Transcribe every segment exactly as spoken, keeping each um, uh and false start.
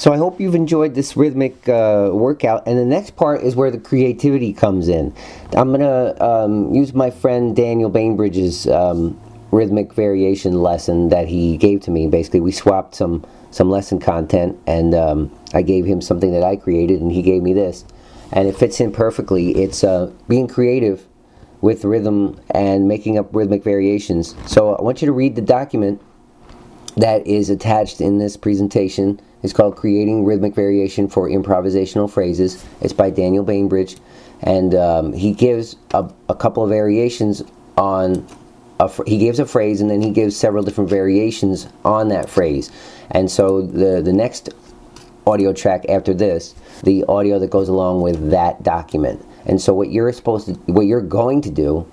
So I hope you've enjoyed this rhythmic uh, workout, and the next part is where the creativity comes in. I'm going to um, use my friend Daniel Bainbridge's um, rhythmic variation lesson that he gave to me. Basically, we swapped some, some lesson content, and um, I gave him something that I created, and he gave me this. And it fits in perfectly. It's uh, being creative with rhythm and making up rhythmic variations. So I want you to read the document that is attached in this presentation. It's called Creating Rhythmic Variation for Improvisational Phrases. It's by Daniel Bainbridge, and um, he gives a, a couple of variations on a fr he gives a phrase, and then he gives several different variations on that phrase. And so the the next audio track after this, the audio that goes along with that document. And so what you're supposed to, what you're going to do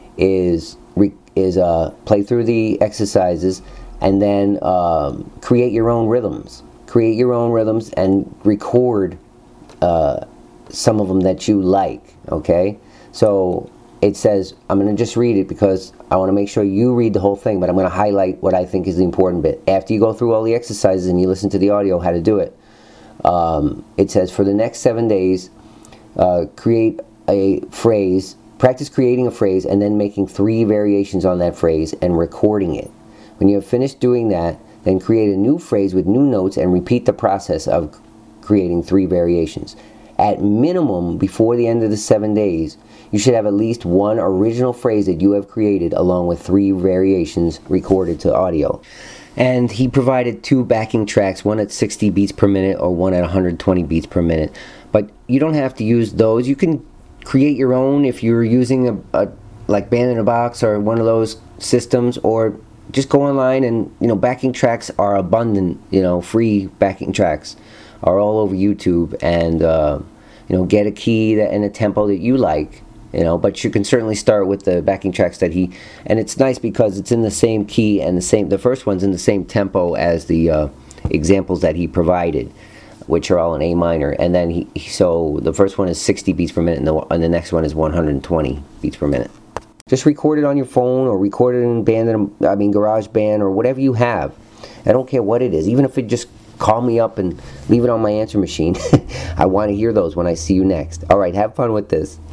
is re, is uh, play through the exercises, and then um, create your own rhythms. Create your own rhythms and record uh, some of them that you like, okay? So it says, I'm going to just read it because I want to make sure you read the whole thing, but I'm going to highlight what I think is the important bit. After you go through all the exercises and you listen to the audio, how to do it, um, it says, for the next seven days, uh, create a phrase, practice creating a phrase and then making three variations on that phrase and recording it. When you have finished doing that, then create a new phrase with new notes and repeat the process of creating three variations. At minimum, before the end of the seven days, you should have at least one original phrase that you have created along with three variations recorded to audio. And he provided two backing tracks, one at sixty beats per minute or one at one hundred twenty beats per minute. But you don't have to use those. You can create your own if you're using a, a like Band in a Box or one of those systems, or just go online and, you know, backing tracks are abundant. You know, free backing tracks are all over YouTube, and uh, you know, get a key that, and a tempo that you like. You know, but you can certainly start with the backing tracks that he, and it's nice because it's in the same key and the same. The first one's in the same tempo as the uh, examples that he provided, which are all in A minor, and then he, so the first one is sixty beats per minute, and the, and the next one is one hundred twenty beats per minute. Just record it on your phone, or record it in Band, I mean GarageBand, or whatever you have. I don't care what it is, even if it just call me up and leave it on my answer machine. I want to hear those when I see you next. All right, have fun with this.